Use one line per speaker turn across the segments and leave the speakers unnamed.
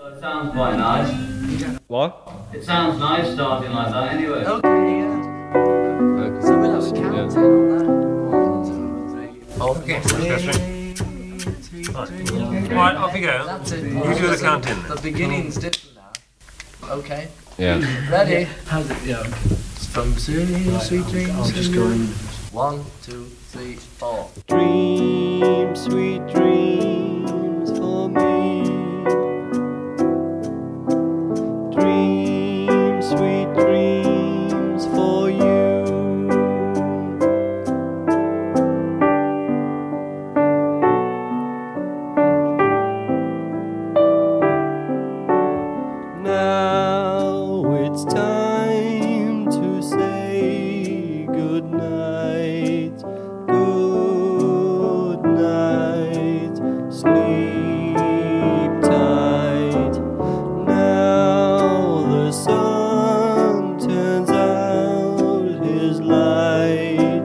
It sounds quite nice.
What?
It sounds nice starting like that anyway.
Okay, yeah. So we'll have a count on that. 1, 2, 3, 4.
Okay, right, off you go.
That's it.
You do the counting.
The beginning's different now. Okay.
Yeah.
Ready?
How's it? Yeah.
It's from Sweet Dreams.
I'll just go in.
1, 2, 3, 4.
Dream, sweet dreams for me. Dream, sweet dreams for you. Now it's time to say good night. Good night. Sleep tight. Now the sun turns out his light.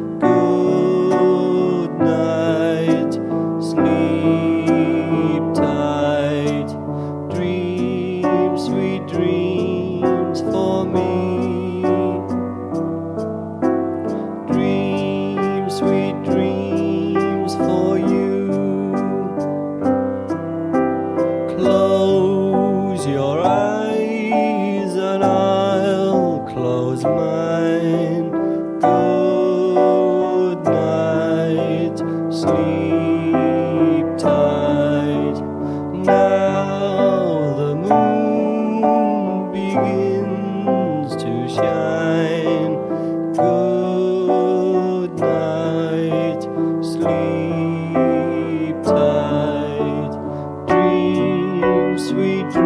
Good night. Sleep tight. Dream, sweet dreams for me. Dream, sweet dreams for you. Close your eyes and I'll close mine. Good night, sleep tight. Now the moon begins to shine. Good night, sleep tight. Dream, sweet dreams.